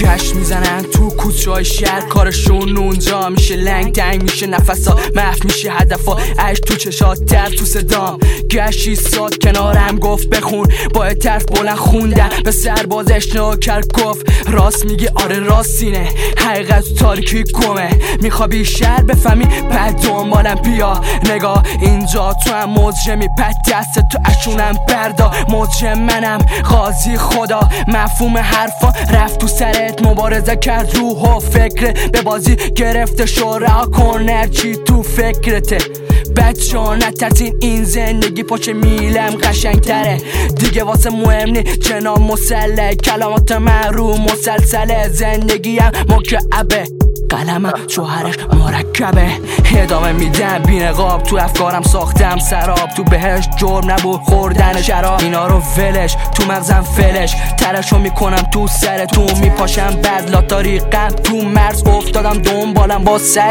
کش میزنن تو کوچه های شهر، کارشون اونجا میشه لنگ تنگ میشه، نفسا محو میشه، هدفا عشق تو چشات، تر تو صدام گشی ساد کنارم گفت بخون، با طرف بلند خوندم به سربازش نوکر گفت راست میگه آره راستینه، حقیقت تو تاریکی گمه، میخوابی شهر بفهمی بعد دنبالم بیا نگاه اینجا تو هم مجرمی، پد دست تو اشونم بردا، مجرم منم قاضی خدا، مفهوم حرفا رفت تو سرت، مبارزه کرد روح و فکر به بازی گرفته شو، رها کن هرچی تو فکرته، بچه نترسین این زندگی پاچه میلم قشنگ تره دیگه، واسه مهم نی جناب مسلح، کلامات من رو مسلسله، زندگیم مکعبه، قلمم شوهرش مرکبه، ادامه میدم بی نقاب، تو افکارم ساختم سراب، تو بهش جرم نبود خوردن شراب، اینا رو ولش تو مغزم فلش، ترشو میکنم تو سر تو میپاشم بعد لا طریقم، تو مرز افتادم دنبالم با سگ،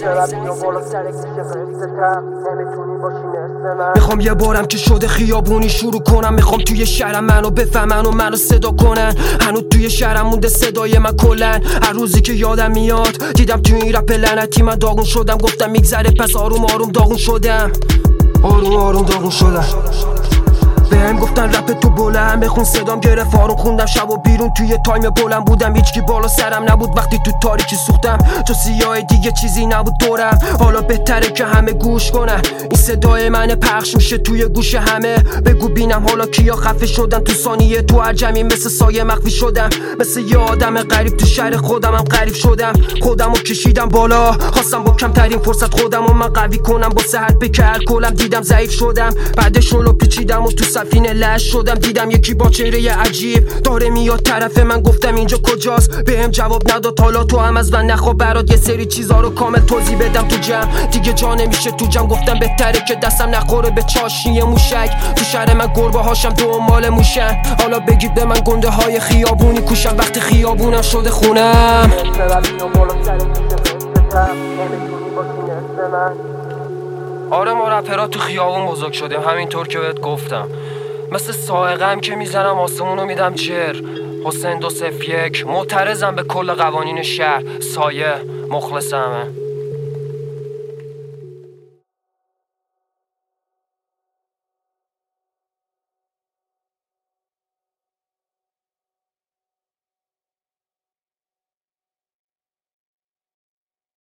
میخوام یه بارم که شده خیابونی شروع کنم، میخوام توی شهرم منو بفهمن و منو صدا کنن، هنوز توی شهرم مونده صدای من کلن، هر روزی که یادم میاد دیدم توی این رپ لعنتی من داغون شدم، گفتم میگذره پس آروم آروم داغون شدم، آروم آروم داغون شدم، بهم گفتن رپ تو بلند بخون، صدام گرفت آروم خوندم، شب و بیرون توی تایم بلند بودم، هیچکی بالا سرم نبود وقتی تو تاریکی سوختم، تو سیاه دیگه چیزی نبود دورم، حالا بهتره که همه گوش کنن، این صدای من پخش میشه توی گوش همه، بگو بینم حالا کیا خفه شدن، تو ثانیه تو هر جمعی مثل سایه مخفی شدم، مثل یه آدم غریب تو شهر خودم هم غریب شدم، خودمو کشیدم بالا، خواستم با کمترین فرصت خودمو من قوی کنم، با صحت بکر کلم دیدم ضعیف شدم، بعدش رو پیچیدم و تو سفینه لش شدم، دیدم یکی با چهره عجیب داره میاد طرف من، گفتم اینجا کجاست، بهم جواب نداد، حالا تو هم از من نخواه برات یه سری چیزا رو کامل توضیح بدم، تو جمع دیگه جا نمیشه تو جمع، گفتم بهتره که دستم نخوره به چاشنی موشک، تو شهر من گربه هاشم دنبال موشن، حالا بگید به من گنده های خیابونی کوشم، وقتی خیابونم شده خونم. آره ما رپرها تو خیابون بزرگ شدیم، همینطور که بهت گفتم، مثل سائقم که میزنم آسمونو میدم جر، حسین 201 معترضم به کل قوانین شهر، سایه مخلصمه.